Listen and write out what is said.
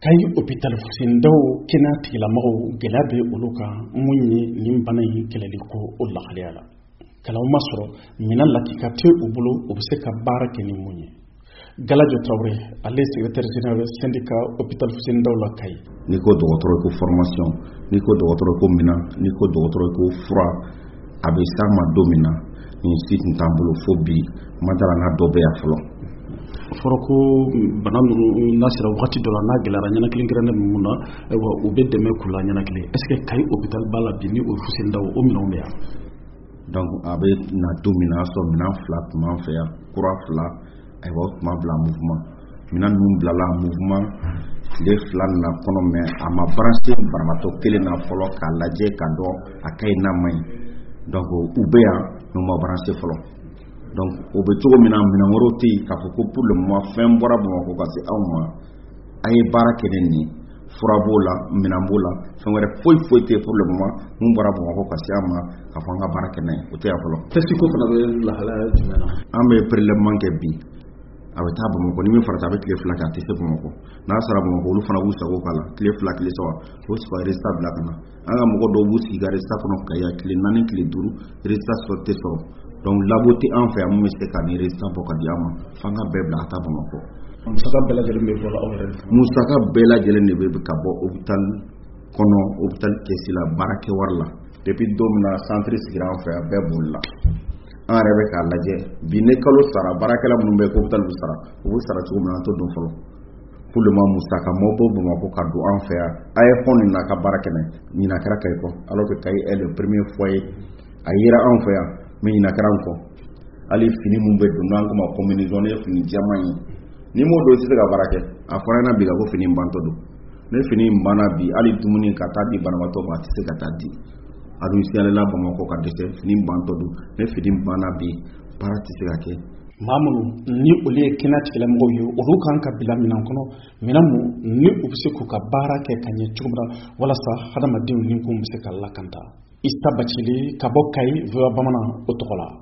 Kayi hôpital Fusendaw kɛnɛya tigilamɔgɔw gɛlɛya bɛ olu kan mun ye nin bana in kɛlɛli ko o lahalaya la. Kalanw ma sɔrɔ minɛn lakika tɛ u bolo u bɛ se ka baara kɛ ni mun ye. Galajo Traoré ale secrétaire général syndicat hôpital Fusendaw la Kayi. Ni ko dɔgɔtɔrɔ ko formation, ni ko dɔgɔtɔrɔ ko minɛn, ni ko dɔgɔtɔrɔ ko fura, a bɛ s'a ma don min na nin si tun t'an bolo fo bi madara n'a dɔ bɛ yan fɔlɔ. Fɔra ko bana ninnu n'a sera wagati dɔ la n'a gɛlɛyara ɲɛnakili gɛrɛndɛ ninnu na u bɛ dɛmɛ k'u la ɲɛnakili. Est-ce que Kayi hôpital b'a la bi ni o Fusendaw o minɛnw bɛ yan? Donc a bɛ na don min na sɔrɔ minɛn fila tun b'an fɛ yan, kura fila ayiwa o tun b'a bila mouvement. Minɛn ninnu bilala mouvement tile fila na kɔnɔ mais a ma branché banabaatɔ kelen na fɔlɔ k'a lajɛ ka dɔn a ka ɲi n'a man ɲi. Donc u bɛ yan mais u ma branché fɔlɔ. Donc o bɛ cogo min na minɛn wɛrɛw tɛ yen k'a fɔ ko pour le moment fɛn bɔra Bamakɔ ka se anw ma a ye baara kɛ ni fura b'o la minɛn b'o la fɛn wɛrɛ foyi tɛ pour le moment mun bɔra Bamakɔ ka se an ma k'a fɔ an ka baara kɛ n'a ye o tɛ yan fɔlɔ. Test ko fana bɛ lahalaya jumɛn na? An bɛ prélèvement kɛ bi a bɛ taa Bamakɔ ni min farata a bɛ tile fila kɛ a tɛ se Bamakɔ n'a sera Bamakɔ olu fana b'u sago k'a la tile fila tile saba o sɔrɔ résultat bila ka na an ka mɔgɔ dɔw b'u sigi ka résultat kɔnɔ Kayi tile naani tile duuru résultat tɛ sɔrɔ. Donc labo tɛ an fɛ yan mun bɛ se ka ni résultat bɔ ka di an ma f'an ka bɛɛ bila ka taa Bamakɔ. Musaka bɛɛ lajɛlen bɛ bɔ aw yɛrɛ de fɛ. Musaka bɛɛ lajɛlen de bɛ ka bɔ hôpital kɔnɔ hôpital kɛsi la baarakɛ wari la depuis don min na centre sigira an fɛ yan bɛɛ bolila an yɛrɛ bɛ k'a lajɛ bi ne kalo sara baarakɛla minnu bɛ hôpital bɛ sara u bɛ sara cogo min na an t'o dɔn fɔlɔ. Pour le moment musaka ma bɔ Bamakɔ ka don an fɛ yan a ye fɔn nin na ka baara kɛnɛ ɲina kɛra Kayi kɔ alors que Kayi est le premier foyer a yera an fɛ yan mais ɲina kɛra an kɔ hali fini mun bɛ don n'an ko ma combinaison ye fini jɛman ye ni m'o don i tɛ se ka baara kɛ a fɔra ɲɛna bi ko fini bantɔ don ne fini banna bi hali dumuni ka taa di banabaatɔ ma a tɛ se ka taa di a dun siyalela Bamakɔ ka dɛsɛ fini bantɔ don ne fini banna bi baara tɛ se ka kɛ. Maa minnu ni olu ye kɛnɛya tigilamɔgɔw ye olu kan ka bila minɛn kɔnɔ minɛn mun ni u bɛ se k'u ka baara kɛ ka ɲɛ cogo min na walasa hadamadenw ni kun bɛ se ka lakanda. Isa Bacili ka bɔ Kayi VOA Bamanan o tɔgɔ la.